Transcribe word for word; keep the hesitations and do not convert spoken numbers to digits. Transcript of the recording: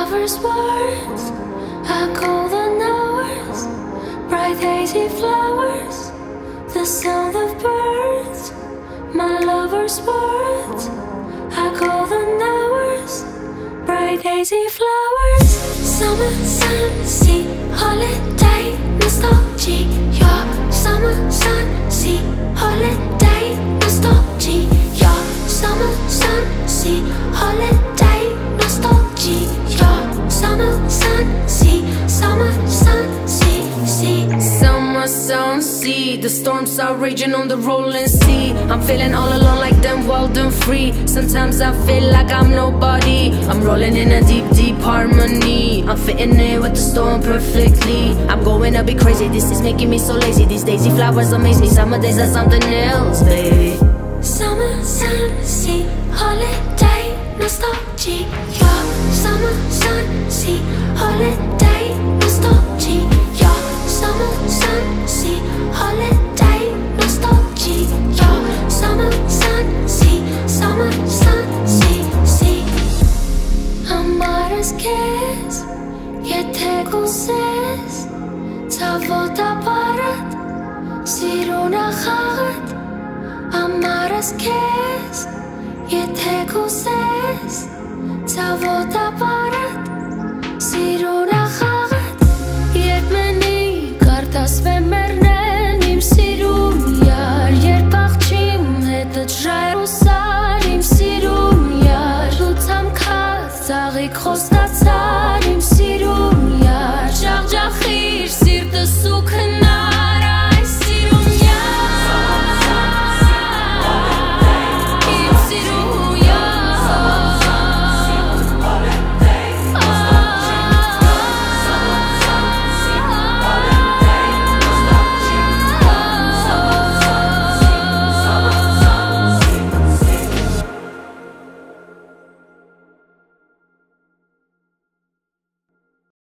lover's words are golden hours, bright hazy flowers, the sound of birds. My lover's words are golden hours, bright hazy flowers. Summer, sun, sea, holiday, nostalgia. Your summer, sun, sea, holiday, nostalgia. Your summer, sun, sea, holiday, nostalgia. Your summer, sun, sea, summer, sun, sea, sea. Summer, sun, sea. The storms are raging on the rolling sea. I'm feeling all alone like them wild and free. Sometimes I feel like I'm nobody. I'm rolling in a deep, deep harmony. I'm fitting in with the storm perfectly. I'm going a bit crazy, this is making me so lazy. These daisy flowers amaze me, summer days are something else, baby. Summer, sun, sea, holiday, nostalgia. Your summer, sun, sea, holiday, nostalgia. Your summer, sun, sea, holiday, nostalgia. Your summer, sun, sea, summer, sun, sea, sea. Amaras kes, yete guzes, tzavot aparat, siruna chagat. Amaras kes, yete guzes, tzavot aparat, siruna